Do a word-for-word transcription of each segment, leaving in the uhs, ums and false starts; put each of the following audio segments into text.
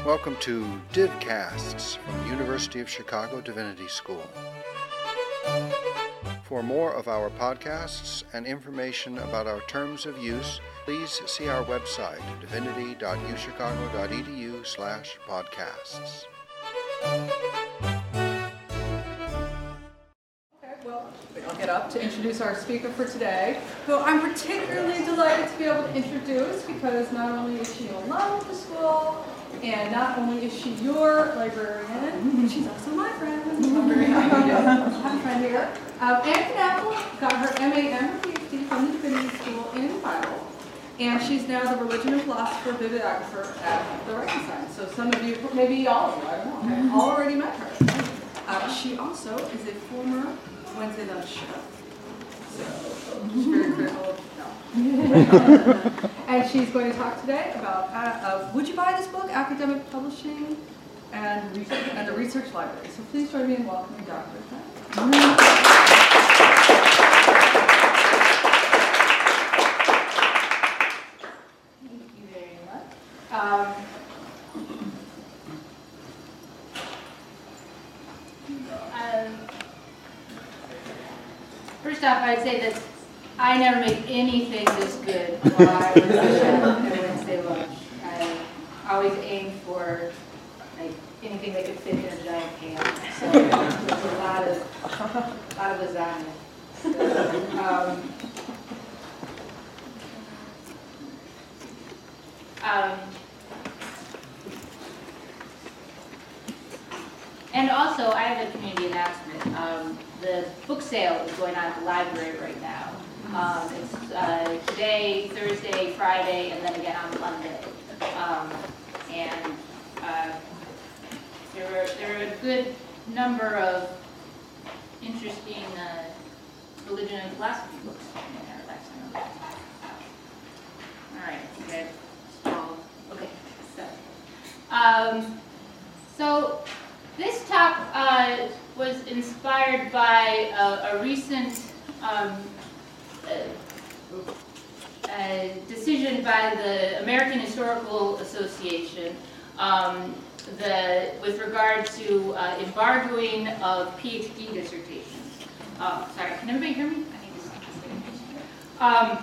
Welcome to DivCasts from the University of Chicago Divinity School. For more of our podcasts and information about our terms of use, please see our website, divinity dot u chicago dot e d u slash podcasts. Well, I'll get up to introduce our speaker for today, who I'm particularly delighted to be able to introduce because not only is she alum of the school, and not only is she your librarian, but she's also my friend. I'm very happy to have a friend here. Um, Anne Knappel got her M A and her P H D from the Divinity School in Bible, and she's now the religion and philosopher bibliographer at the Reichenstein. So some of you, maybe all of you, I don't know, have already met her. Uh, she also is a former Wednesday night chef, so she's very critical of no. And she's going to talk today about uh, uh, would you buy this book, academic publishing, and research, and the research library. So please join me in welcoming Doctor Thank you very much. Um, um, First off, I'd say that I never made anything this good while I was a chef at Wednesday lunch. I always aimed for like anything that could fit in a giant pan. So there's a lot of, a lot of lasagna. So, um, um, and also, I have a community announcement. Um, the book sale is going on at the library right now. Um, it's uh, today, Thursday, Friday, and then again on Monday. Um, and uh, there were there are a good number of interesting uh, religion and philosophy books in there last time. All right, okay. So, okay, so um, so this talk uh, was inspired by a, a recent um, uh, uh, decision by the American Historical Association um, the, with regard to uh, embargoing of P H D dissertations. Uh, sorry, can everybody hear me? I think this is um,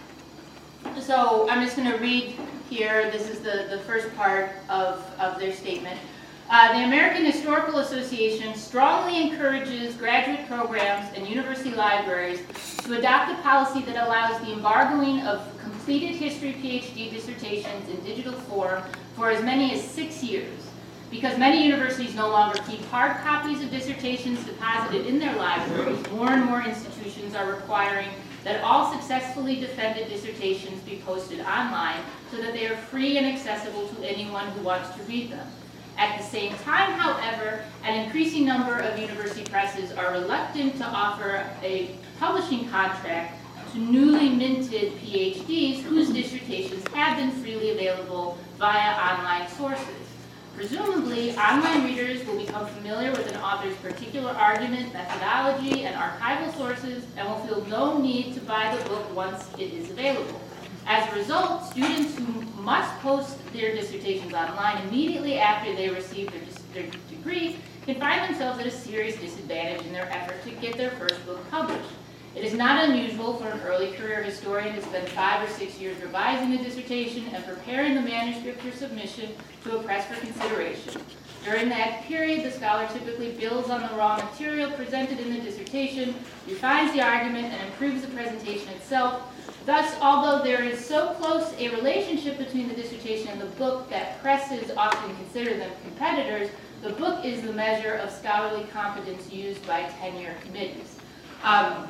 So I'm just going to read here. This is the, the first part of, of their statement. Uh, the American Historical Association strongly encourages graduate programs and university libraries to adopt a policy that allows the embargoing of completed history P H D dissertations in digital form for as many as six years. Because many universities no longer keep hard copies of dissertations deposited in their libraries, more and more institutions are requiring that all successfully defended dissertations be posted online so that they are free and accessible to anyone who wants to read them. At the same time, however, an increasing number of university presses are reluctant to offer a publishing contract to newly minted P H Ds whose dissertations have been freely available via online sources. Presumably, online readers will become familiar with an author's particular argument, methodology, and archival sources, and will feel no need to buy the book once it is available. As a result, students who must post their dissertations online immediately after they receive their, their degree can find themselves at a serious disadvantage in their effort to get their first book published. It is not unusual for an early career historian to spend five or six years revising a dissertation and preparing the manuscript for submission to a press for consideration. During that period, the scholar typically builds on the raw material presented in the dissertation, refines the argument, and improves the presentation itself. Thus, although there is so close a relationship between the dissertation and the book that presses often consider them competitors, the book is the measure of scholarly competence used by tenure committees. Um,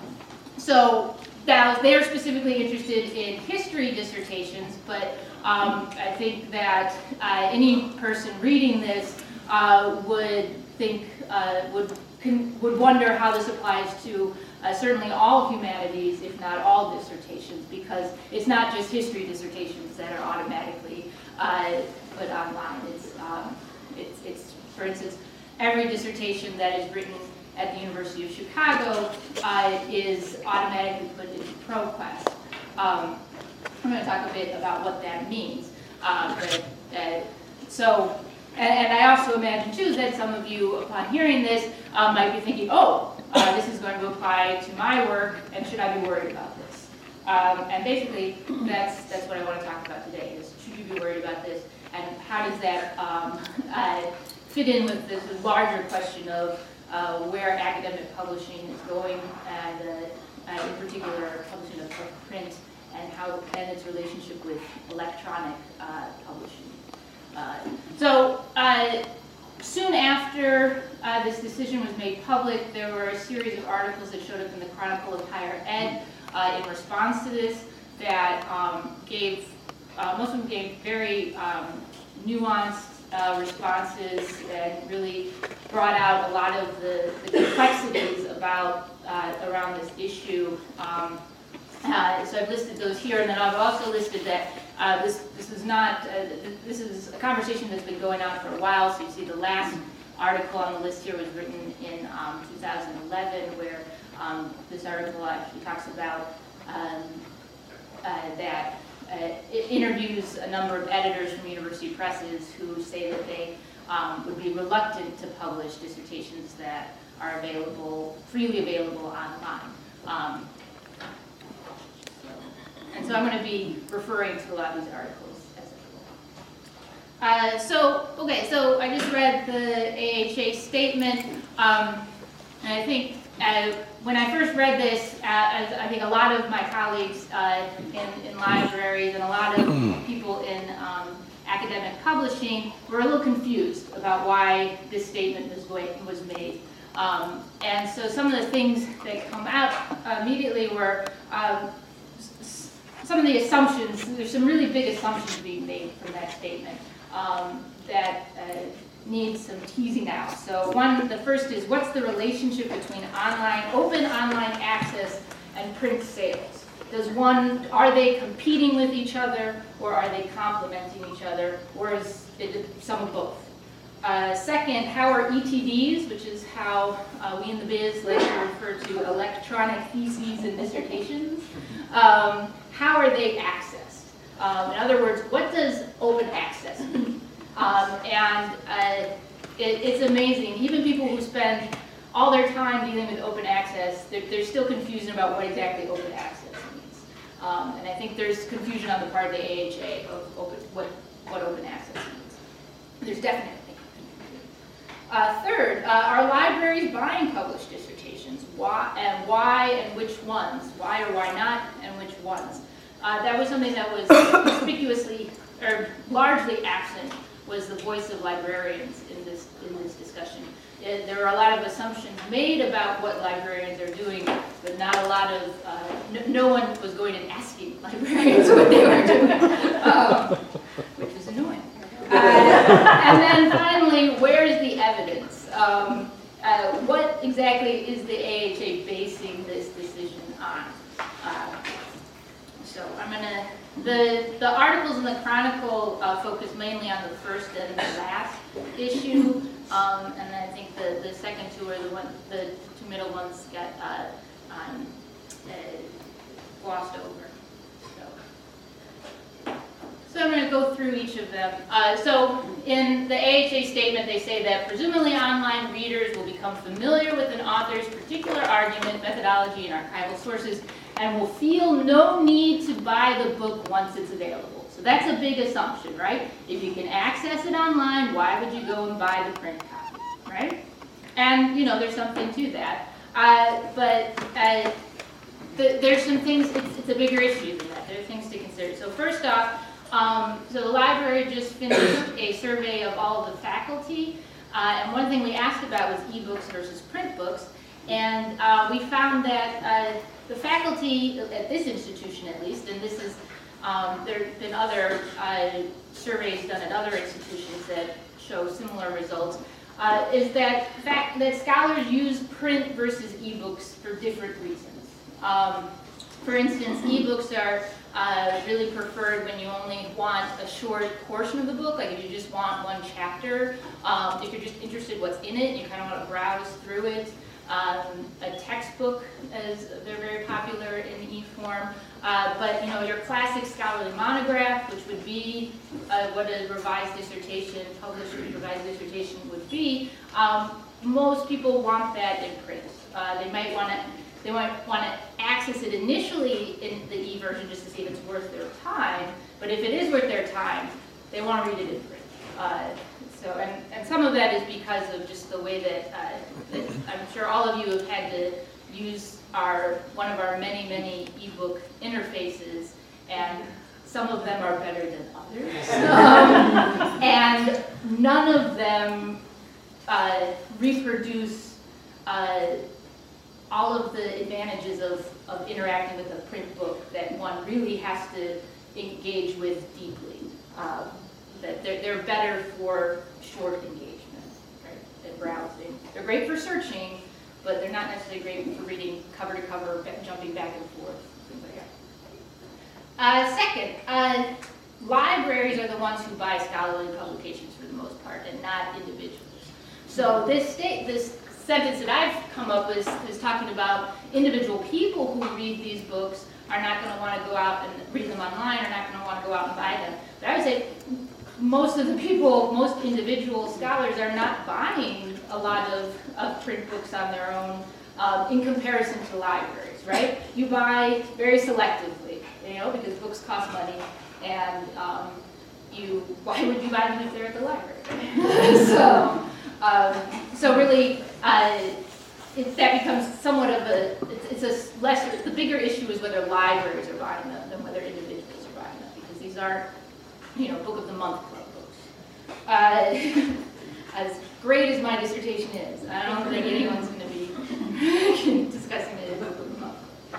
so now they're specifically interested in history dissertations, but um, I think that uh, any person reading this uh, would think uh, would can, would wonder how this applies to uh, certainly all humanities, if not all dissertations, because it's not just history dissertations that are automatically uh, put online. It's, um, it's, it's, for instance, every dissertation that is written at the University of Chicago uh, is automatically put into ProQuest. Um, I'm going to talk a bit about what that means. Uh, but, uh, so And, and I also imagine too that some of you, upon hearing this, uh, might be thinking, oh, uh, this is going to apply to my work, and should I be worried about this? Um, and basically, that's that's what I want to talk about today, is should you be worried about this, and how does that um, uh, fit in with this larger question of uh, where academic publishing is going, and uh, uh, in particular, publishing of, of print, and how and its relationship with electronic uh, publishing. Uh, so uh, soon after uh, this decision was made public, there were a series of articles that showed up in the Chronicle of Higher Ed uh, in response to this that um, gave, uh, most of them gave very um, nuanced uh, responses and really brought out a lot of the, the complexities about uh, around this issue. Um, uh, so I've listed those here, and then I've also listed that Uh, this this is not uh, this is a conversation that's been going on for a while. So you see, the last article on the list here was written in um, two thousand eleven, where um, this article actually talks about um, uh, that uh, it interviews a number of editors from university presses who say that they um, would be reluctant to publish dissertations that are available freely available online. Um, And so I'm going to be referring to a lot of these articles as a whole. Uh, so, okay, so I just read the A H A statement, um, and I think uh, when I first read this, uh, as I think a lot of my colleagues uh, in, in libraries and a lot of people in um, academic publishing were a little confused about why this statement was, going, was made. Um, and so some of the things that come out immediately were um, some of the assumptions. There's some really big assumptions being made from that statement um, that uh, need some teasing out. So one, the first is, what's the relationship between online, open online access and print sales? Does one, are they competing with each other, or are they complementing each other, or is it some of both? Uh, second, how are E T Ds, which is how uh, we in the biz like to refer to electronic theses and dissertations, um, how are they accessed? Um, in other words, what does open access mean? Um, and uh, it, it's amazing. Even people who spend all their time dealing with open access, they're, they're still confused about what exactly open access means. Um, and I think there's confusion on the part of the A H A of open, what, what open access means. There's definitely confusion. Uh, third, uh, are libraries buying published dissertations? Why and why and which ones? Why or why not, and which ones? Uh, that was something that was conspicuously or largely absent, was the voice of librarians in this in this discussion. It, there are a lot of assumptions made about what librarians are doing, but not a lot of, uh, no, no one was going and asking librarians what they were doing, um, which is annoying. Uh, and then finally, where is the evidence? Um, uh, what exactly is the A H A basing this decision on? Uh, So I'm gonna, the, the articles in the Chronicle uh, focus mainly on the first and the last issue, um, and I think the, the second two are the one, the two middle ones got uh, um, uh, glossed over. So, so I'm gonna go through each of them. Uh, so in the A H A statement, they say that presumably online readers will become familiar with an author's particular argument, methodology, and archival sources, and will feel no need to buy the book once it's available. So that's a big assumption, right? If you can access it online, why would you go and buy the print copy, right? And, you know, there's something to that. Uh, but uh, the, there's some things, it's, it's a bigger issue than that. There are things to consider. So first off, um, so the library just finished a survey of all of the faculty. Uh, and one thing we asked about was ebooks versus print books. And uh, we found that uh, the faculty at this institution, at least, and this is, um, there have been other uh, surveys done at other institutions that show similar results, uh, is that fact that scholars use print versus ebooks for different reasons. Um, for instance, ebooks are uh, really preferred when you only want a short portion of the book, like if you just want one chapter, um, if you're just interested what's in it, you kind of want to browse through it. um, a textbook, as they're very popular in e-form, uh, but you know, your classic scholarly monograph, which would be uh, what a revised dissertation, published revised dissertation would be, um, most people want that in print. Uh, they might want to They might want to access it initially in the e-version just to see if it's worth their time, but if it is worth their time, they want to read it in print. Uh, so, and, and some of that is because of just the way that, uh, that I'm sure all of you have had to use our, one of our many, many ebook interfaces, and some of them are better than others. Um, and none of them uh, reproduce uh, all of the advantages of, of interacting with a print book that one really has to engage with deeply. Um, that they're, they're better for short engagement, right, and browsing. They're great for searching, but they're not necessarily great for reading cover to cover, jumping back and forth, things like that. Uh, second, uh, libraries are the ones who buy scholarly publications for the most part, and not individuals. So this state, this sentence that I've come up with is talking about individual people who read these books are not going to want to go out and read them online, are not going to want to go out and buy them. But I would say most of the people, most individual scholars are not buying a lot of, of print books on their own um, in comparison to libraries, right? You buy very selectively, you know, because books cost money, and um, you, why would you buy them if they're at the library? so, um, so really, Uh, it, that becomes somewhat of a, it's, it's a lesser, the bigger issue is whether libraries are buying them than whether individuals are buying them, because these are, you know, book of the month club books. Uh, as great as my dissertation is, I don't think anyone's going to be discussing it as book of the month.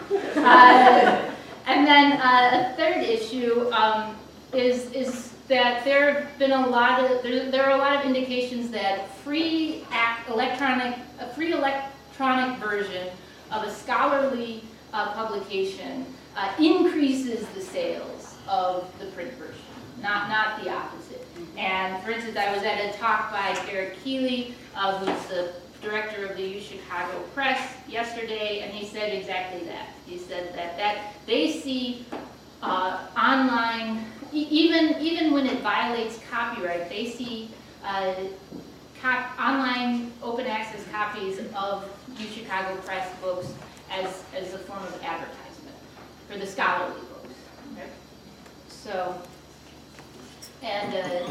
Uh, and then uh, a third issue um, is, is that there have been a lot of, there, there are a lot of indications that free act, electronic, a free electronic version of a scholarly uh, publication uh, increases the sales of the print version, not, not the opposite. And for instance, I was at a talk by Eric Keeley, uh, who's the director of the U Chicago Press yesterday, and he said exactly that. He said that, that they see uh, online, Even, even when it violates copyright, they see uh, cop, online open access copies of U Chicago Press books as, as a form of advertisement for the scholarly books. Okay? So, and uh,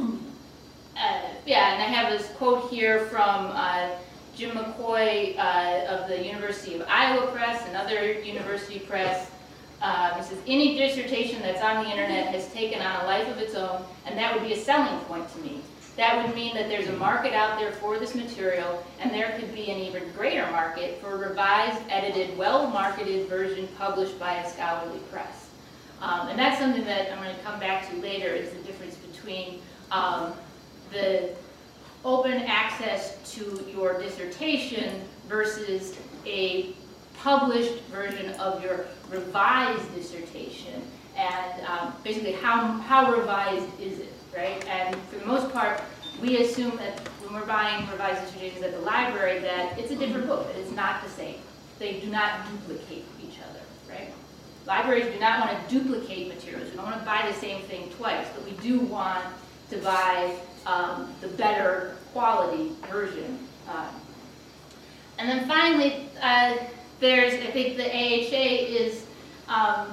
uh, yeah, and I have this quote here from uh, Jim McCoy uh, of the University of Iowa Press, another university press. Uh, it says, any dissertation that's on the internet has taken on a life of its own, and that would be a selling point to me. That would mean that there's a market out there for this material, and there could be an even greater market for a revised, edited, well-marketed version published by a scholarly press. Um, and that's something that I'm going to come back to later, is the difference between um, the open access to your dissertation versus a published version of your revised dissertation, and um, basically how, how revised is it, right? And for the most part, we assume that when we're buying revised dissertations at the library that it's a different book, that it's not the same. They do not duplicate each other, right? Libraries do not want to duplicate materials. We don't want to buy the same thing twice, but we do want to buy um, the better quality version. Um, and then finally, uh, There's, I think the A H A is um,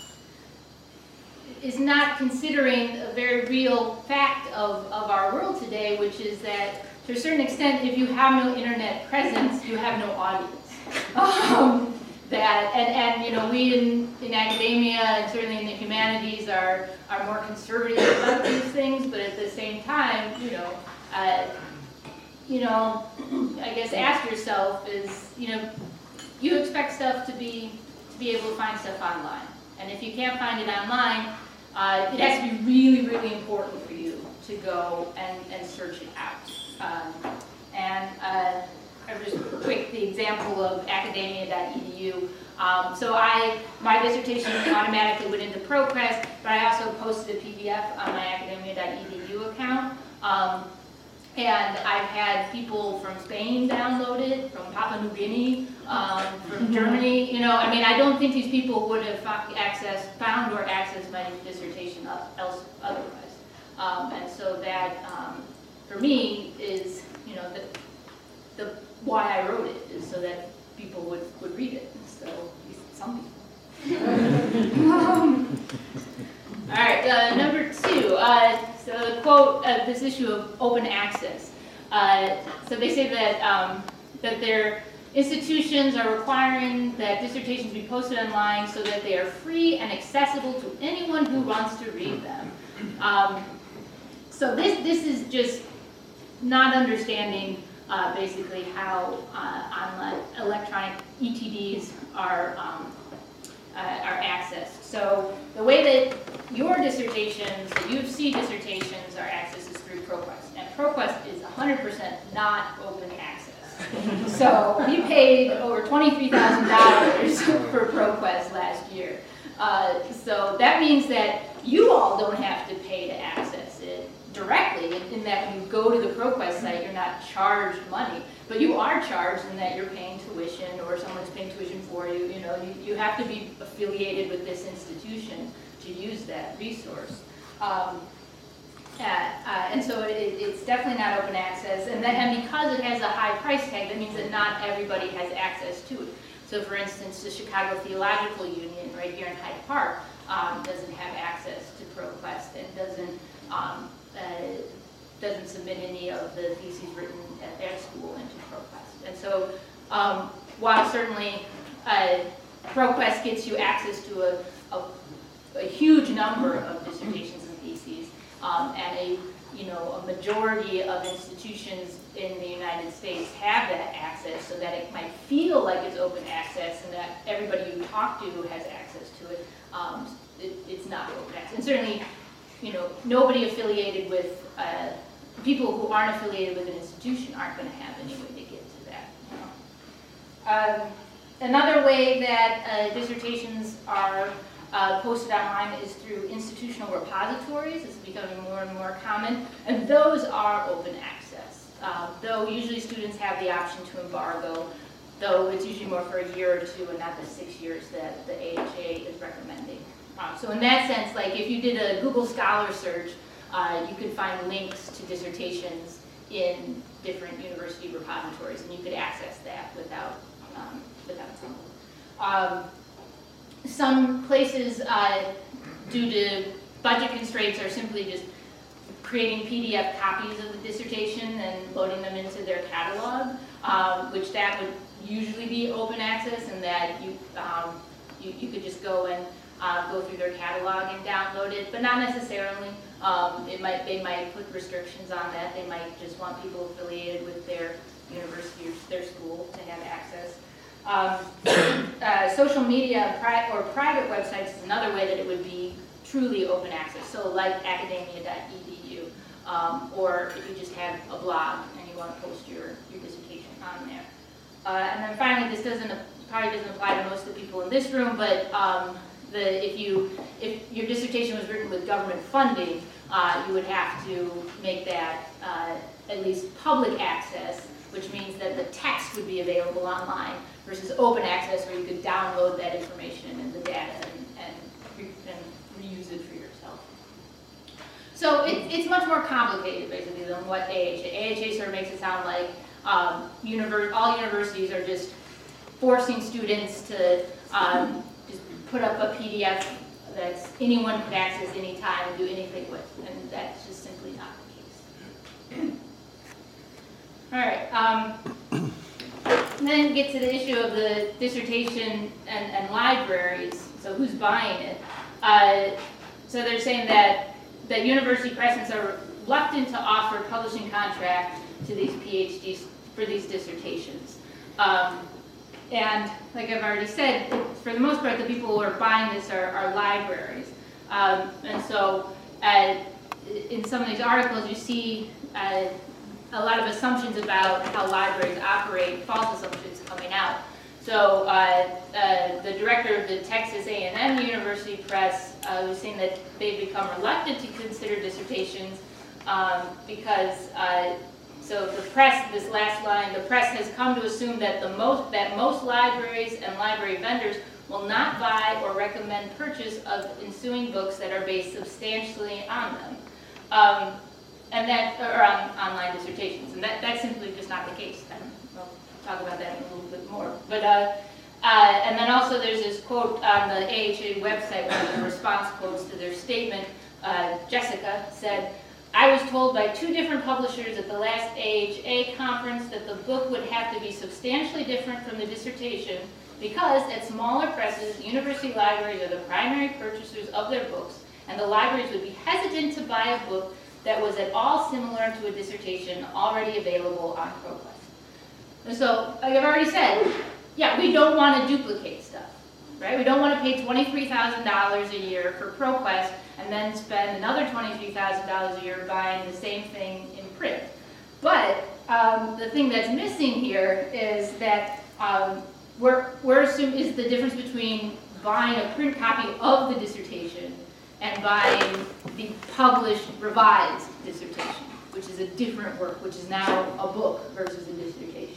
is not considering a very real fact of, of our world today, which is that to a certain extent, if you have no internet presence, you have no audience. Um, that and, and you know, we in, in academia and certainly in the humanities are are more conservative about these things, but at the same time, you know, uh, you know, I guess ask yourself is, you know. You expect stuff to be to be able to find stuff online, and if you can't find it online, uh, it has to be really, really important for you to go and, and search it out. Um, and uh, I'll just quick the example of academia dot e d u. Um, so I my dissertation automatically went into ProQuest, but I also posted a P D F on my academia dot e d u account. Um, And I've had people from Spain download it, from Papua New Guinea, um, from Germany. You know, I mean, I don't think these people would have accessed, found or accessed my dissertation else otherwise. Um, and so that, um, for me, is, you know, the, the why I wrote it is so that people would, would read it. So, at least some people. um, all right, uh, number two. Uh, so the quote, uh, this issue of open access. Uh, so they say that um, that their institutions are requiring that dissertations be posted online so that they are free and accessible to anyone who wants to read them. Um, so this this is just not understanding uh, basically how uh, online electronic E T Ds are. Um, Uh, are accessed. So the way that your dissertations, the U of C dissertations are accessed is through ProQuest. And ProQuest is one hundred percent not open access. So we paid over twenty-three thousand dollars for ProQuest last year. Uh, so that means that you all don't have to pay to access it directly, in, in that when you go to the ProQuest site, you're not charged money. But you are charged in that you're paying tuition or someone's paying tuition for you. You know, you, you have to be affiliated with this institution to use that resource. Um, uh, uh, and so it, it's definitely not open access. And, then, and because it has a high price tag, that means that not everybody has access to it. So for instance, the Chicago Theological Union right here in Hyde Park um, doesn't have access to ProQuest and doesn't um, uh, doesn't submit any of the theses written at their school into ProQuest. And so um, while certainly uh, ProQuest gets you access to a, a, a huge number of dissertations and theses, um, and a, you know, a majority of institutions in the United States have that access so that it might feel like it's open access and that everybody you talk to has access to it, um, it it's not open access. And certainly, you know, nobody affiliated with uh, people who aren't affiliated with an institution aren't going to have any way to get to that. You know? um, another way that uh, dissertations are uh, posted online is through institutional repositories. It's becoming more and more common, and those are open access. Uh, though usually students have the option to embargo, though it's usually more for a year or two and not the six years that the A H A is recommending. Um, so in that sense, like if you did a Google Scholar search, Uh, you could find links to dissertations in different university repositories, and you could access that without um, without trouble. Um, some places, uh, due to budget constraints, are simply just creating P D F copies of the dissertation and loading them into their catalog, um, which that would usually be open access, and that you um, you, you could just go and uh, go through their catalog and download it, but not necessarily. Um, it might, they might put restrictions on that. They might just want people affiliated with their university or their school to have access. Um, uh, social media pri or private websites is another way that it would be truly open access. So like academia dot E D U, um, or if you just have a blog and you want to post your, your dissertation on there. Uh, and then finally, this doesn't probably doesn't apply to most of the people in this room, but um, the, if you if your dissertation was written with government funding, uh, you would have to make that uh, at least public access, which means that the text would be available online versus open access where you could download that information and the data and, and, re and reuse it for yourself. So it, it's much more complicated basically than what A H A. A H A sort of makes it sound like um, univers all universities are just forcing students to um, just put up a P D F that anyone could access anytime and do anything with, and that's just simply not the case. All right, um, and then get to the issue of the dissertation and, and libraries. So who's buying it? Uh, so they're saying that that university presidents are reluctant to offer publishing contract to these PhDs for these dissertations. Um, And like I've already said, for the most part, the people who are buying this are, are libraries. Um, and so uh, in some of these articles, you see uh, a lot of assumptions about how libraries operate, false assumptions coming out. So uh, uh, the director of the Texas A and M University Press uh, was saying that they've become reluctant to consider dissertations um, because uh, So the press, this last line, the press has come to assume that the most that most libraries and library vendors will not buy or recommend purchase of ensuing books that are based substantially on them, um, and that or on online dissertations, and that that's simply just not the case. And we'll talk about that in a little bit more, but. Uh, Uh, and then also there's this quote on the A H A website, one of the response quotes to their statement. Uh, Jessica said, "I was told by two different publishers at the last A H A conference that the book would have to be substantially different from the dissertation because at smaller presses, university libraries are the primary purchasers of their books, and the libraries would be hesitant to buy a book that was at all similar to a dissertation already available on ProQuest." And so, like I've already said, yeah, we don't want to duplicate stuff, right? We don't want to pay twenty-three thousand dollars a year for ProQuest and then spend another twenty-three thousand dollars a year buying the same thing in print. But um, the thing that's missing here is that um, we're, we're assuming is the difference between buying a print copy of the dissertation and buying the published, revised dissertation, which is a different work, which is now a book versus a dissertation.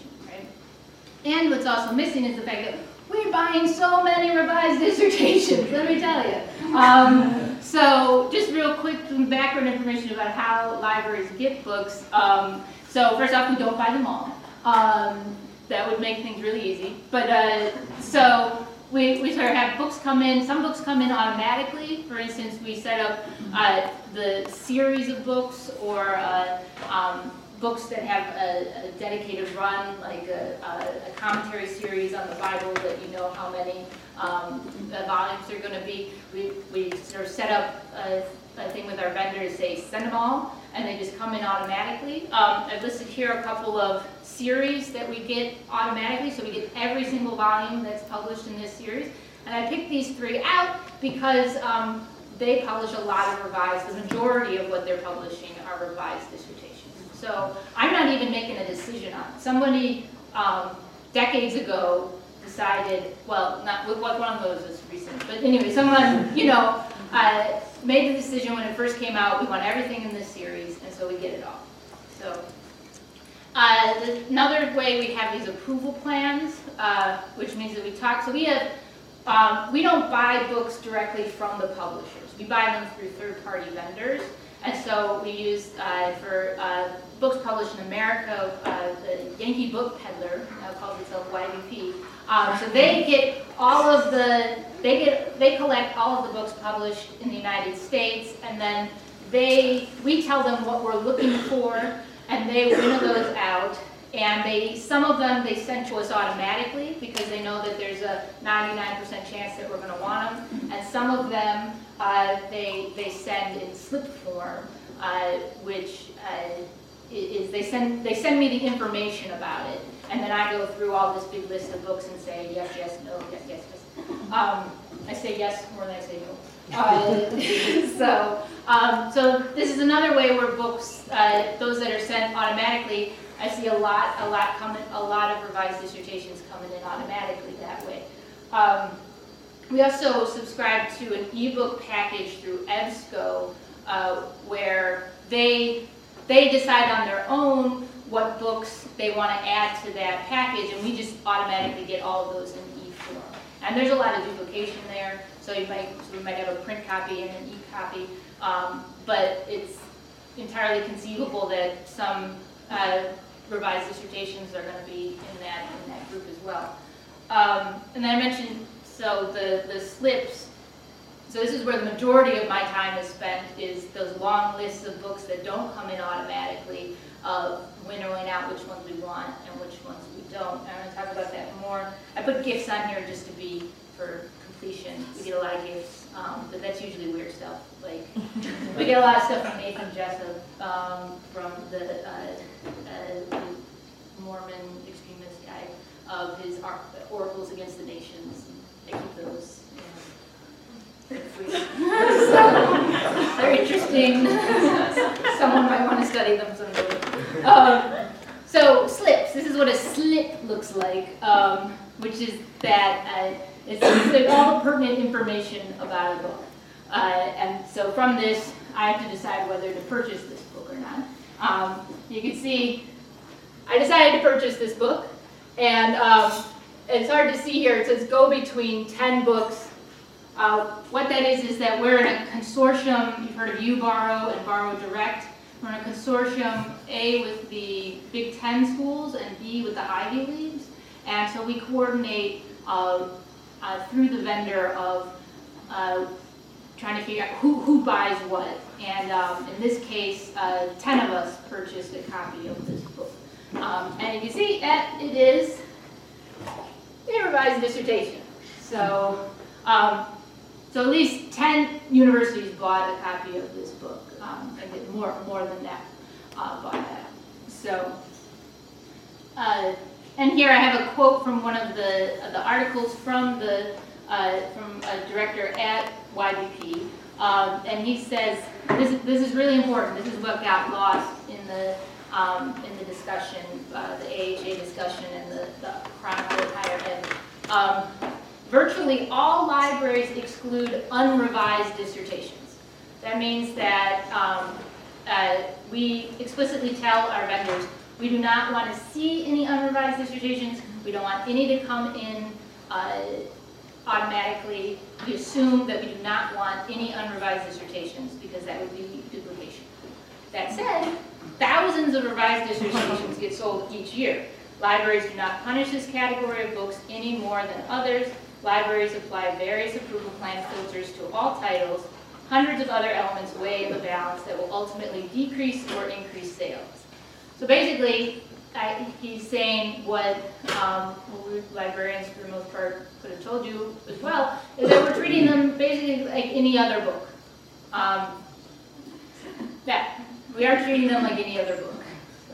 And what's also missing is the fact that we're buying so many revised dissertations, let me tell you. Um, so just real quick, some background information about how libraries get books. Um, so first off, we don't buy them all. Um, that would make things really easy. But uh, so we, we sort of have books come in. Some books come in automatically. For instance, we set up uh, the series of books or uh, um, books that have a, a dedicated run, like a, a, a commentary series on the Bible that you know how many um, volumes are going to be. We, we sort of set up a, a thing with our vendors, say send them all, and they just come in automatically. Um, I've listed here a couple of series that we get automatically, so we get every single volume that's published in this series. And I picked these three out because um, they publish a lot of revised, the majority of what they're publishing are revised dissertations. So I'm not even making a decision on it. Somebody um, decades ago decided, well, not what one of those is recent, but anyway, someone, you know, uh, made the decision when it first came out, we want everything in this series, and so we get it all. So uh, the, another way we have these approval plans, uh, which means that we talk, so we have, um, we don't buy books directly from the publishers. We buy them through third-party vendors. And so we use, uh, for uh, books published in America, uh, the Yankee Book Peddler, now calls itself Y B P. Um, so they get all of the, they get, they collect all of the books published in the United States, and then they, we tell them what we're looking for, and they winnow those out. And they, some of them they send to us automatically because they know that there's a ninety-nine percent chance that we're going to want them. And some of them uh, they they send in slip form, uh, which uh, is they send they send me the information about it, and then I go through all this big list of books and say yes, yes, no, yes, yes, yes. Um, I say yes more than I say no. Uh, so um, so this is another way where books, uh, those that are sent automatically. I see a lot, a lot coming, a lot of revised dissertations coming in automatically that way. Um, we also subscribe to an ebook package through EBSCO, uh, where they they decide on their own what books they want to add to that package, and we just automatically get all of those in e-form. And there's a lot of duplication there, so you might so we might have a print copy and an e-copy, um, but it's entirely conceivable that some uh, revised dissertations are going to be in that in that group as well. Um, and then I mentioned, so the, the slips, so this is where the majority of my time is spent, is those long lists of books that don't come in automatically, of winnowing out which ones we want and which ones we don't. And I'm going to talk about that more. I put gifts on here just to be for completion. We get a lot of gifts, um, but that's usually weird stuff. Like, we get a lot of stuff from Nathan Jessup, um, from the, uh, uh, the Mormon extremist guy, of his or oracles against the nations. I keep those. You know, so, they're interesting. Someone might want to study them someday. Um, so slips. This is what a slip looks like, um, which is that uh, it's, it's all the pertinent information about a book. Uh, and so from this, I have to decide whether to purchase this book or not. Um, you can see I decided to purchase this book, and um, it's hard to see here. It says go between ten books. Uh, what that is is that we're in a consortium. You've heard of UBarrow and Barrow Direct. We're in a consortium, A, with the Big Ten schools and B, with the Ivy Leagues. And so we coordinate uh, uh, through the vendor of uh, trying to figure out who, who buys what. And um, in this case, uh, ten of us purchased a copy of this book. Um, and you can see that it is a revised dissertation. So, um, so at least ten universities bought a copy of this book. Um, I think more, more than that uh, bought that. So, uh, and here I have a quote from one of the uh, the articles from the uh, from a director at Y B P, um, and he says this is, this is really important. This is what got lost in the um, in the discussion, uh, the A H A discussion, and the, the Chronicle of Higher Ed. Um, virtually all libraries exclude unrevised dissertations. That means that um, uh, we explicitly tell our vendors we do not want to see any unrevised dissertations. We don't want any to come in uh, automatically. We assume that we do not want any unrevised dissertations because that would be duplication. That said, thousands of revised dissertations get sold each year. Libraries do not punish this category of books any more than others. Libraries apply various approval plan filters to all titles. Hundreds of other elements weigh in the balance that will ultimately decrease or increase sales. So basically, I, he's saying what, um, what we librarians for the most part could have told you as well, is that we're treating them basically like any other book. Um, that, we are treating them like any other book. So,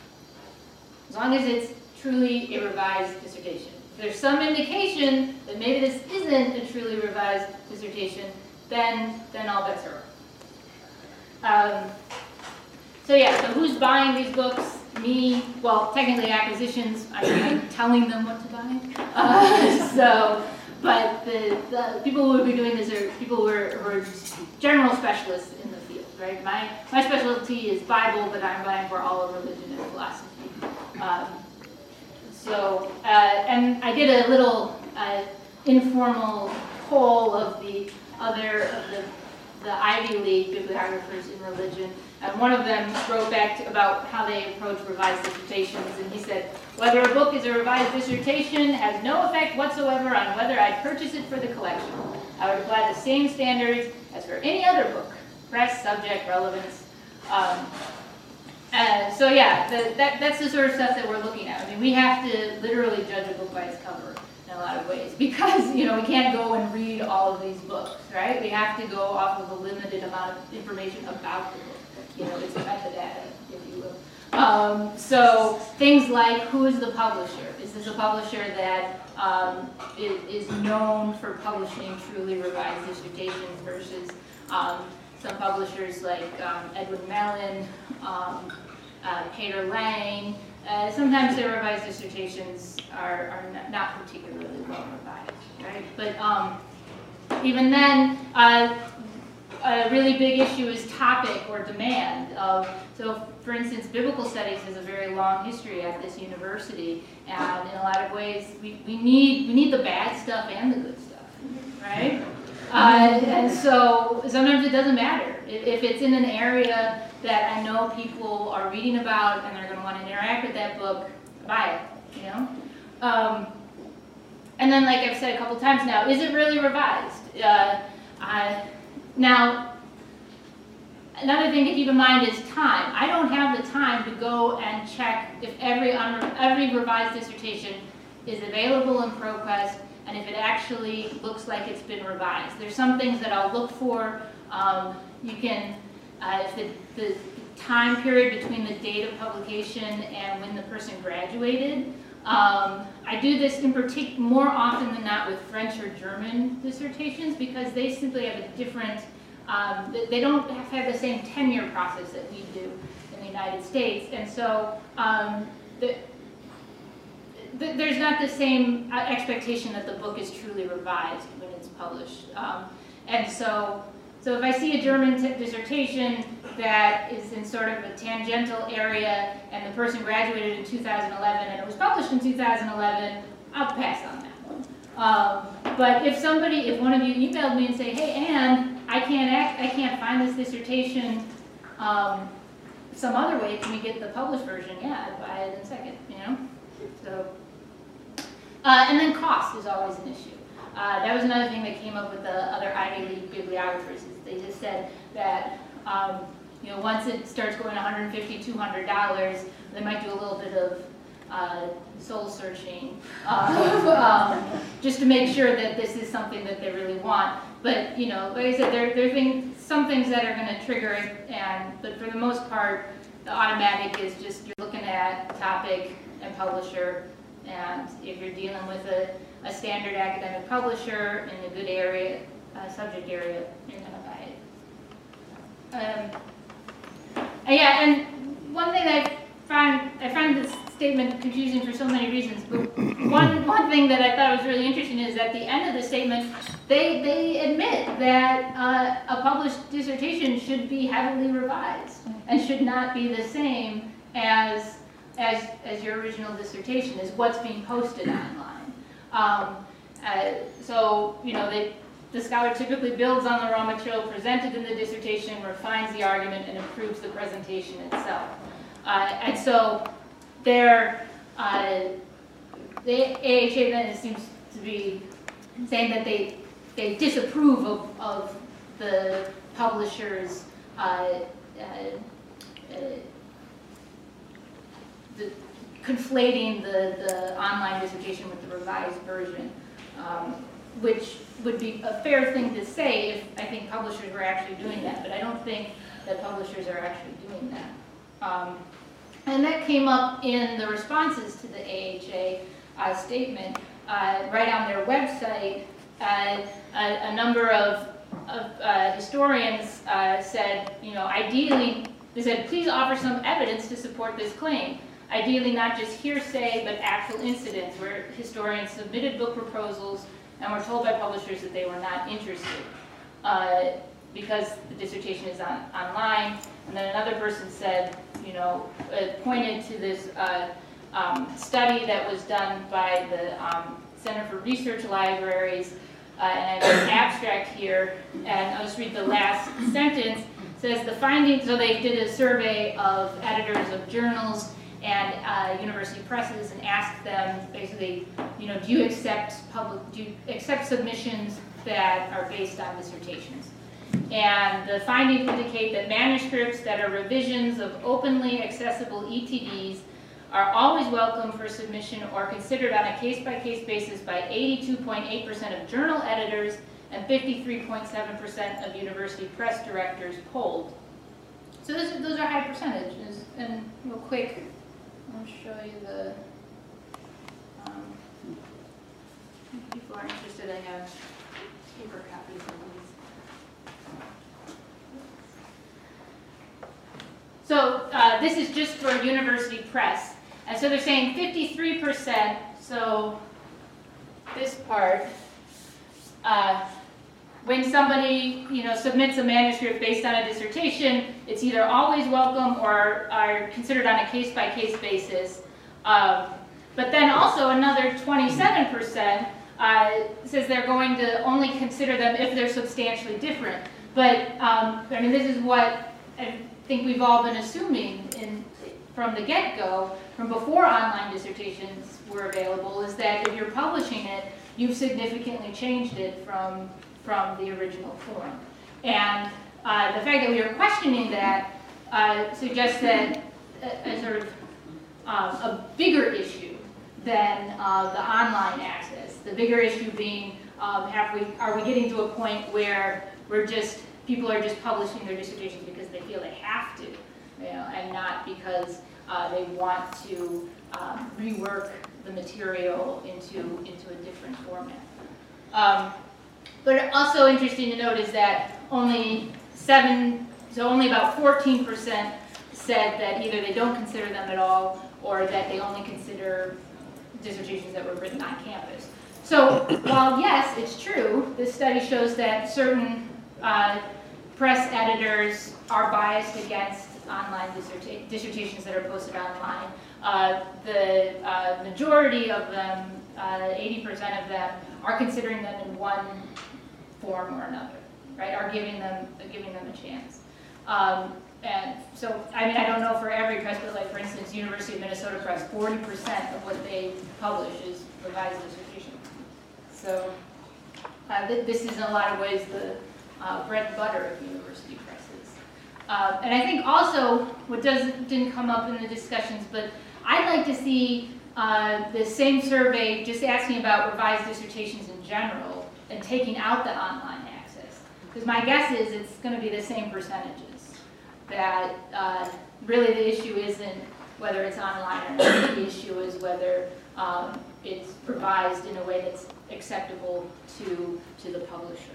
as long as it's truly a revised dissertation. If there's some indication that maybe this isn't a truly revised dissertation, then then all bets are off. Um, so yeah, so who's buying these books? Me, well, technically acquisitions, I'm, I'm telling them what to buy. Uh, so, but the, the people who would be doing this are people who are, who are general specialists in the field, right? My, my specialty is Bible, but I'm buying for all of religion and philosophy. Um, so, uh, and I did a little uh, informal poll of the other of the, the Ivy League bibliographers in religion, and one of them wrote back to, about how they approach revised dissertations, and he said, whether a book is a revised dissertation has no effect whatsoever on whether I purchase it for the collection. I would apply the same standards as for any other book, press, subject, relevance. Um, uh, so yeah, the, that, that's the sort of stuff that we're looking at. I mean, we have to literally judge a book by its cover in a lot of ways, because, you know, we can't go and read all of these books, right? We have to go off of a limited amount of information about the book. You know, it's a metadata, if you will. Um, so things like, who is the publisher? Is this a publisher that um, is, is known for publishing truly revised dissertations versus um, some publishers like um, Edwin Mellon, um, uh, Peter Lang. Uh, sometimes their revised dissertations are, are not particularly well revised, right? But um, even then, uh, a really big issue is topic or demand. Of, so, for instance, biblical studies has a very long history at this university, and in a lot of ways, we, we need we need the bad stuff and the good stuff, right? Uh, and so sometimes it doesn't matter if it's in an area that I know people are reading about and they're going to want to interact with that book, buy it, you know? Um, and then, like I've said a couple times now, is it really revised? Uh, I, now, another thing to keep in mind is time. I don't have the time to go and check if every, every revised dissertation is available in ProQuest and if it actually looks like it's been revised. There's some things that I'll look for. Um, you can, uh, if the, the time period between the date of publication and when the person graduated. Um, I do this in particular more often than not with French or German dissertations because they simply have a different, um, they don't have to have the same tenure process that we do in the United States. And so um, the, the, there's not the same expectation that the book is truly revised when it's published. Um, and so, so if I see a German dissertation that is in sort of a tangential area and the person graduated in two thousand eleven and it was published in two thousand eleven, I'll pass on that one. Um, but if somebody, if one of you emailed me and say, hey, Ann, I can't act, I can't find this dissertation um, some other way, can we get the published version? Yeah, I'd buy it in a second, you know? So, uh, and then cost is always an issue. Uh, that was another thing that came up with the other Ivy League bibliographers. Is they just said that um, you know, once it starts going one hundred fifty dollars, two hundred dollars, they might do a little bit of uh, soul searching uh, um, just to make sure that this is something that they really want. But you know, like I said, there there are things, some things that are going to trigger it, and but for the most part, the automatic is just you're looking at topic and publisher, and if you're dealing with a a standard academic publisher in a good area, uh, subject area, you're going to buy it. Um, and yeah, and one thing I find, I find this statement confusing for so many reasons, but one, one thing that I thought was really interesting is at the end of the statement, they, they admit that uh, a published dissertation should be heavily revised and should not be the same as, as, as your original dissertation, is what's being posted online. Um, uh, so, you know, they, the scholar typically builds on the raw material presented in the dissertation, refines the argument, and improves the presentation itself. Uh, and so, there, uh, the A H A then seems to be saying that they they disapprove of, of the publishers' uh, uh, uh, the conflating the, the online dissertation with the revised version, um, which would be a fair thing to say if I think publishers were actually doing that, but I don't think that publishers are actually doing that. Um, and that came up in the responses to the A H A uh, statement. Uh, right on their website, uh, a, a number of, of uh, historians uh, said, you know, ideally, they said, please offer some evidence to support this claim. Ideally, not just hearsay, but actual incidents where historians submitted book proposals and were told by publishers that they were not interested uh, because the dissertation is on, online. And then another person said, you know, uh, pointed to this uh, um, study that was done by the um, Center for Research Libraries, uh, and I have an abstract here, and I'll just read the last sentence. It says the findings, so they did a survey of editors of journals and uh, university presses and asked them basically, you know, do you accept public, do you accept submissions that are based on dissertations? And the findings indicate that manuscripts that are revisions of openly accessible E T Ds are always welcome for submission or considered on a case-by-case basis by eighty-two point eight percent of journal editors and fifty-three point seven percent of university press directors polled. So those are, those are high percentages. And real quick, I'll show you the, um, if people are interested, I have paper copies of these. So uh, this is just for university press. And so they're saying fifty-three percent, so this part, uh, when somebody, you know, submits a manuscript based on a dissertation, it's either always welcome or are considered on a case-by-case basis. Um, but then also another twenty-seven percent uh, says they're going to only consider them if they're substantially different. But, um, I mean, this is what I think we've all been assuming in, from the get-go, from before online dissertations were available, is that if you're publishing it, you've significantly changed it from from the original form. And uh, the fact that we are questioning that uh, suggests that a, a sort of um, a bigger issue than uh, the online access. The bigger issue being, um, have we, are we getting to a point where we're just, people are just publishing their dissertations because they feel they have to, you know, and not because uh, they want to um, rework the material into, into a different format. Um, But also interesting to note is that only seven, so only about fourteen percent said that either they don't consider them at all or that they only consider dissertations that were written on campus. So while yes, it's true, this study shows that certain uh, press editors are biased against online disserta dissertations that are posted online. Uh, the uh, majority of them, eighty percent uh, of them, are considering them in one form or another, right? Are giving them, giving them a chance. Um, and so, I mean, I don't know for every press, but like for instance, University of Minnesota Press, forty percent of what they publish is revised dissertation. So uh, th this is in a lot of ways the uh, bread and butter of university presses. Uh, and I think also, what doesn't, didn't come up in the discussions, but I'd like to see uh, the same survey just asking about revised dissertations in general and taking out the online access. Because my guess is it's going to be the same percentages. That uh, really the issue isn't whether it's online or not. The issue is whether um, it's revised in a way that's acceptable to, to the publisher.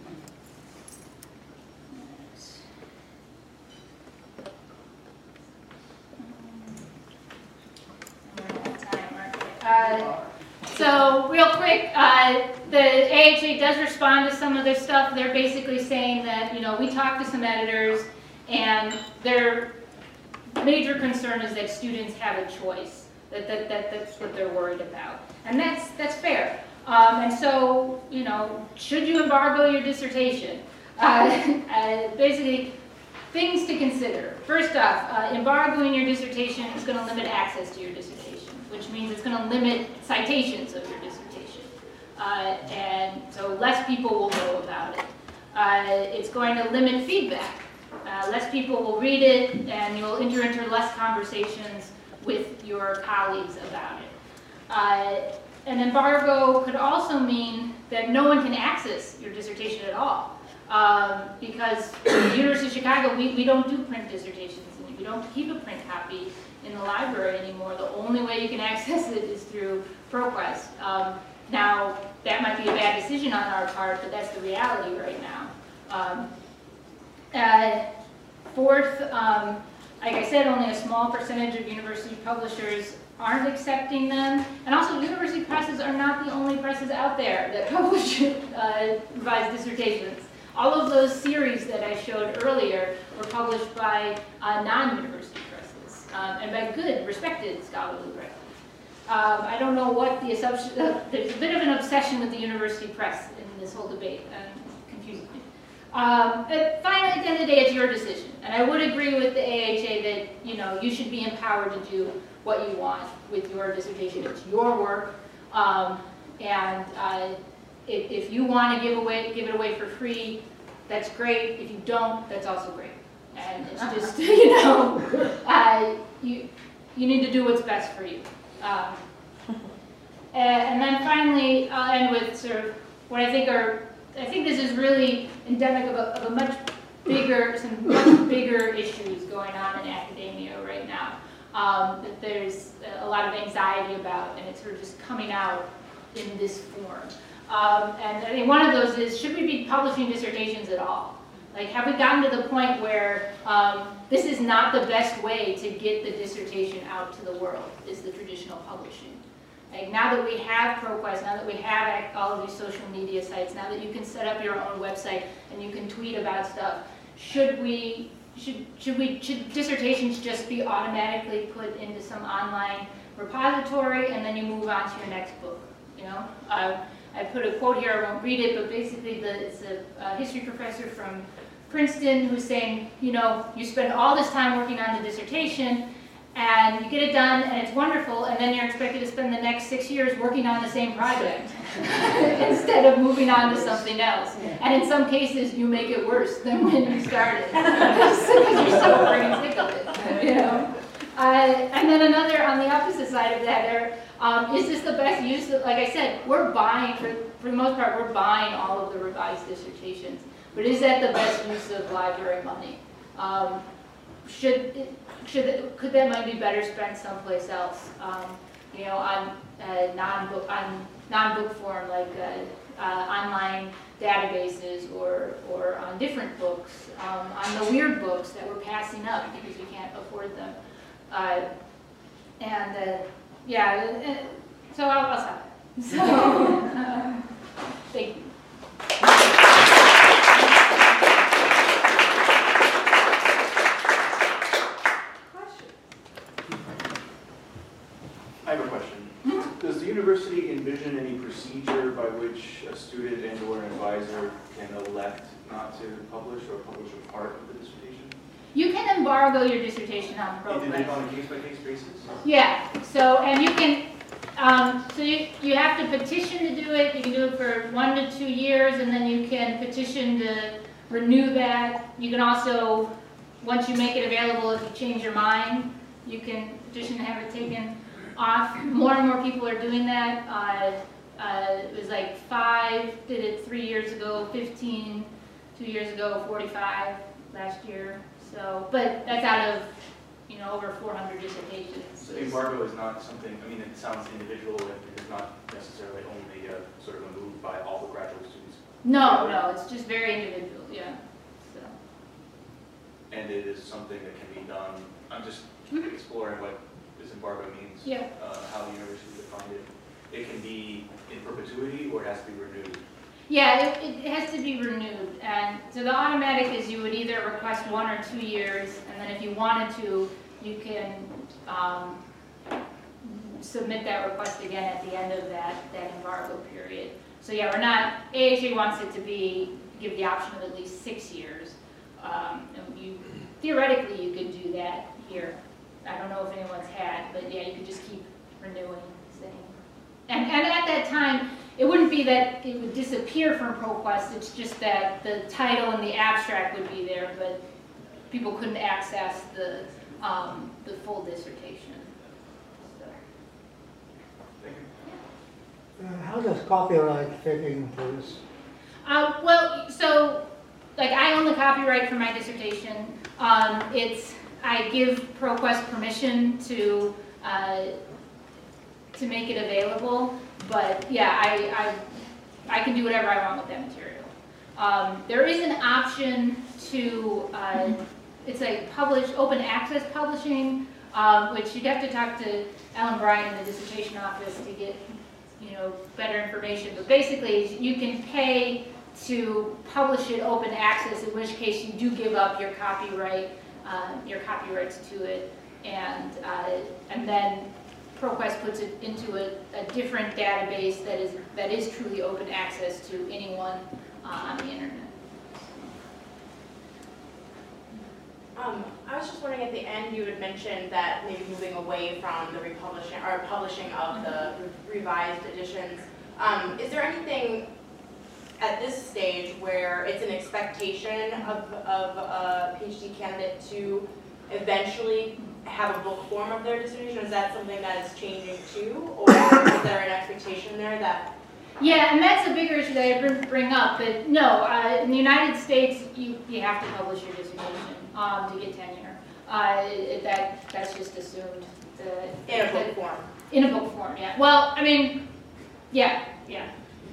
Uh, so real quick, uh, the A H A does respond to some of their stuff. They're basically saying that, you know, we talked to some editors and their major concern is that students have a choice. That, that, that, that's what they're worried about. And that's, that's fair. Um, and so, you know, should you embargo your dissertation? Uh, uh, basically, things to consider. First off, uh, embargoing your dissertation is going to limit access to your dissertation, which means it's going to limit citations of your dissertation. Uh, and so less people will know about it. Uh, it's going to limit feedback. Uh, less people will read it, and you'll enter into less conversations with your colleagues about it. Uh, an embargo could also mean that no one can access your dissertation at all. Um, because at the University of Chicago, we, we don't do print dissertations, and we don't keep a print copy in the library anymore. The only way you can access it is through ProQuest. Um, now, that might be a bad decision on our part, but that's the reality right now. Um, uh, fourth, um, like I said, only a small percentage of university publishers aren't accepting them. And also, university presses are not the only presses out there that publish uh, revised dissertations. All of those series that I showed earlier were published by uh, non-university presses, um, and by good, respected scholarly presses. Um, I don't know what the assumption, uh, there's a bit of an obsession with the university press in this whole debate, and it confuses me. Um, but finally, at the end of the day, it's your decision. And I would agree with the A H A that, you know, you should be empowered to do what you want with your dissertation. It's your work, um, and uh, if, if you want to give away, give it away for free, that's great. If you don't, that's also great. And it's just, you know, uh, you you need to do what's best for you. Um, and, and then finally, I'll end with sort of what I think are, I think this is really endemic of a, of a much bigger, some much bigger issues going on in academia right now. Um, that there's a lot of anxiety about, and it's sort of just coming out in this form. Um, and I think one of those is, should we be publishing dissertations at all? Like, have we gotten to the point where um, this is not the best way to get the dissertation out to the world, is the traditional publishing? Like, now that we have ProQuest, now that we have all of these social media sites, now that you can set up your own website and you can tweet about stuff, should we, should, should we, should dissertations just be automatically put into some online repository and then you move on to your next book, you know? Uh, I put a quote here, I won't read it, but basically the, it's a, a history professor from Princeton who's saying, you know, you spend all this time working on the dissertation and you get it done and it's wonderful, and then you're expected to spend the next six years working on the same project instead of moving on to something else. And in some cases, you make it worse than when you started because you're so afraid of it, you know? Uh, and then another, on the opposite side of that, are, um, is this the best use of, like I said, we're buying, for, for the most part, we're buying all of the revised dissertations, but is that the best use of library money? Um, should, should, could that money be better spent someplace else? Um, you know, on uh, non-book, on non-book form, like uh, uh, online databases, or, or on different books, um, on the weird books that we're passing up because we can't afford them. Uh, and uh, yeah, uh, so I'll, I'll stop. So, uh, thank you. university envision any procedure by which a student and or an advisor can elect not to publish or publish a part of the dissertation? You can embargo your dissertation on ProQuest. On a case-by-case basis? Yeah, so, and you can, um, so you, you have to petition to do it. You can do it for one to two years, and then you can petition to renew that. You can also, once you make it available, if you change your mind, you can petition to have it taken off. More and more people are doing that. Uh, uh, it was like five did it three years ago, fifteen two years ago, forty-five last year. So, but that's out of, you know, over four hundred dissertations. So embargo is not something, I mean, it sounds individual, and it is not necessarily only a, sort of a move by all the graduate students. No, no, it's just very individual, yeah. So. And it is something that can be done, I'm just Mm-hmm. exploring what this embargo means, Yeah. uh, how the university defined it. It can be in perpetuity, or it has to be renewed? Yeah, it, it has to be renewed. And so the automatic is you would either request one or two years, and then if you wanted to, you can um, submit that request again at the end of that, that embargo period. So yeah, we're not, A H A wants it to be, give the option of at least six years. Um, and you, theoretically, you could do that here. I don't know if anyone's had, but yeah, you could just keep renewing, saying. And, and at that time, it wouldn't be that it would disappear from ProQuest, it's just that the title and the abstract would be there, but people couldn't access the, um, the full dissertation. So. Thank you. Uh, How does copyright fit into this? Uh, well, so, like, I own the copyright for my dissertation. Um, it's, I give ProQuest permission to, uh, to make it available, but yeah, I, I, I can do whatever I want with that material. Um, there is an option to, uh, it's like publish, open access publishing, um, which you'd have to talk to Ellen Bryan in the dissertation office to get, you know, better information. But basically, you can pay to publish it open access, in which case you do give up your copyright, uh, your copyrights to it, and uh, and then ProQuest puts it into a, a different database that is that is truly open access to anyone uh, on the internet. Um, I was just wondering, at the end you had mentioned that maybe moving away from the republishing or publishing of the revised editions. Um, is there anything at this stage where it's an expectation of, of a PhD candidate to eventually have a book form of their dissertation? Is that something that is changing too, or is there an expectation there that? Yeah, and that's a bigger issue that I bring, bring up. But no, uh, in the United States, you you have to publish your dissertation um, to get tenure. Uh, it, that that's just assumed. To, In a book form. In a book form, yeah. Well, I mean, yeah, yeah.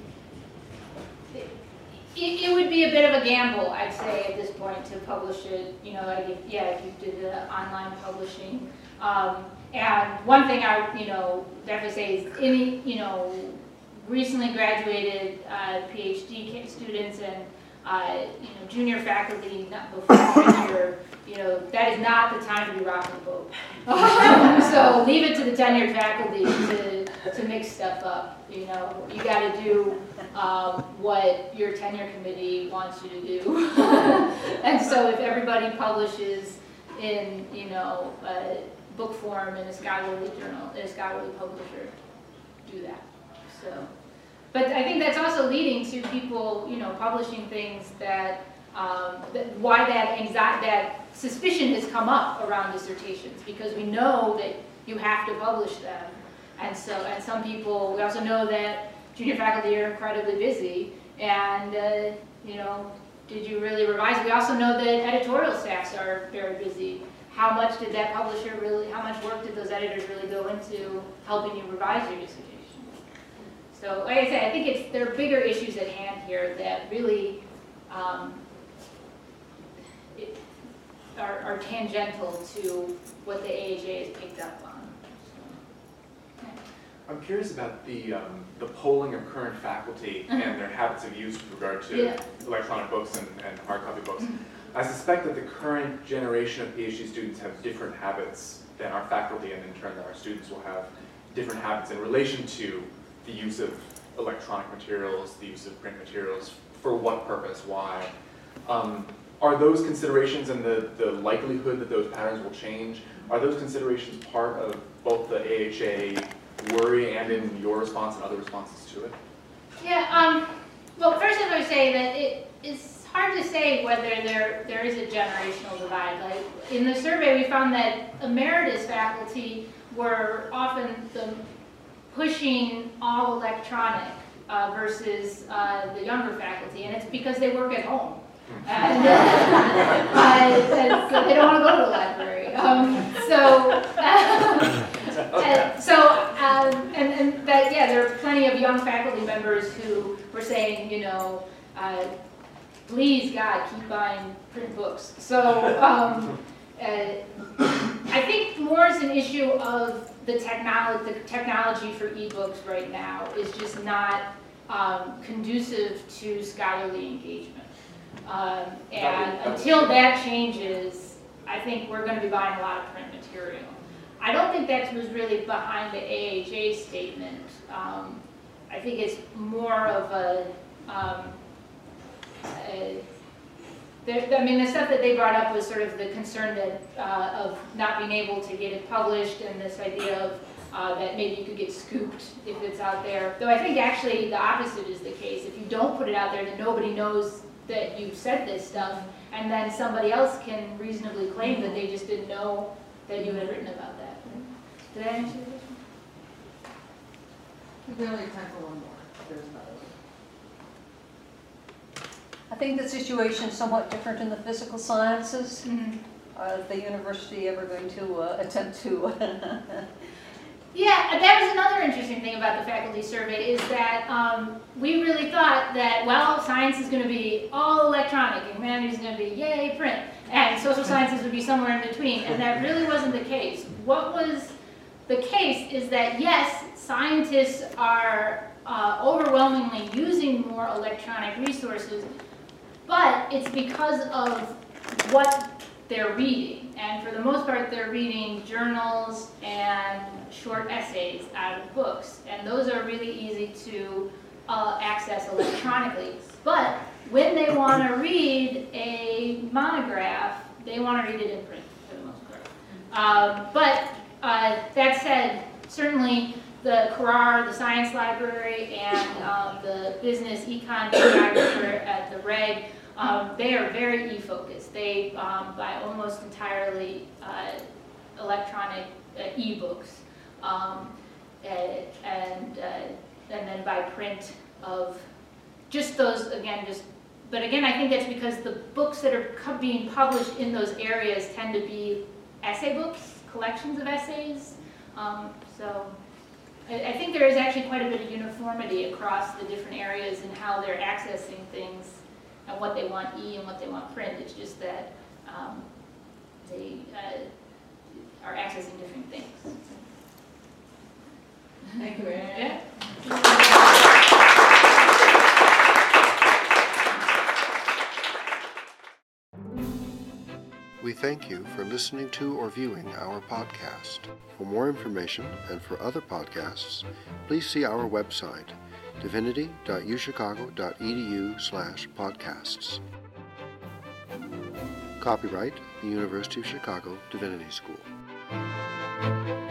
It, it would be a bit of a gamble, I'd say, at this point to publish it. You know, like if, yeah, if you did the online publishing. Um, and one thing I, you know, definitely say is any, you know, recently graduated uh, PhD students and uh, you know, junior faculty not before tenure, you know, that is not the time to be rocking the boat. So leave it to the tenured faculty to, to mix stuff up. You know, you got to do um, what your tenure committee wants you to do. And so if everybody publishes in, you know, a book form in a scholarly journal, in a scholarly publisher, do that. So, but I think that's also leading to people, you know, publishing things that, um, that why that anxiety, that suspicion has come up around dissertations, because we know that you have to publish them, and so and some people, we also know that junior faculty are incredibly busy, and uh, you know, did you really revise? We also know that editorial staffs are very busy. How much did that publisher really? How much work did those editors really go into helping you revise your dissertation? So, like I said, I think it's there are bigger issues at hand here that really um, it, are, are tangential to what the A H A has picked up on. So, okay. I'm curious about the um, the polling of current faculty Uh-huh. and their habits of use with regard to Yeah. electronic books and, and hard copy books. Mhm. I suspect that the current generation of PhD students have different habits than our faculty, and in turn that our students will have. different habits in relation to the use of electronic materials, the use of print materials, for what purpose, why. Um, are those considerations and the, the likelihood that those patterns will change, are those considerations part of both the A H A worry and in your response and other responses to it? Yeah, um, well, first I would say that it, it's hard to say whether there, there is a generational divide. Like, in the survey, we found that emeritus faculty were often the pushing all electronic uh, versus uh, the younger faculty, and it's because they work at home. And, uh, uh, so they don't want to go to the library. Um, so, uh, and, so um, and, and that, yeah, there are plenty of young faculty members who were saying, you know, uh, please, God, keep buying print books. So um, uh, I think more is an issue of the technology, the technology for ebooks right now is just not um, conducive to scholarly engagement. Um, and until that changes, I think we're going to be buying a lot of print material. I don't think that was really behind the A H A statement. Um, I think it's more of a, um, a I mean, the stuff that they brought up was sort of the concern that uh, of not being able to get it published, and this idea of uh, that maybe you could get scooped if it's out there. Though I think actually the opposite is the case. If you don't put it out there, then nobody knows that you've said this stuff, and then somebody else can reasonably claim that they just didn't know that you had written about that. Did I answer your question? We only have time for one more. There's another one. I think the situation is somewhat different in the physical sciences. Mm-hmm. Uh, is the university ever going to uh, attempt to? Yeah, that was another interesting thing about the faculty survey is that um, we really thought that, well, science is going to be all electronic, and humanities is going to be yay print, and social sciences would be somewhere in between, and that really wasn't the case. What was the case is that, yes, scientists are uh, overwhelmingly using more electronic resources, but it's because of what they're reading. And for the most part, they're reading journals and short essays out of books. And those are really easy to uh, access electronically. But when they want to read a monograph, they want to read it in print for the most part. Um, but uh, that said, certainly the Carrar, the Science Library, and um, the Business Econ Geographer at the Reg, Um, they are very e-focused. They um, buy almost entirely uh, electronic uh, e-books, um, and and, uh, and then buy print of just those again. Just but again, I think that's because the books that are being published in those areas tend to be essay books, collections of essays. Um, so I, I think there is actually quite a bit of uniformity across the different areas in how they're accessing things, and what they want e and what they want print. It's just that um, they uh, are accessing different things. Thank you, Erin. Yeah. We thank you for listening to or viewing our podcast. For more information and for other podcasts, please see our website, divinity dot u chicago dot e d u slash podcasts. Copyright, the University of Chicago Divinity School.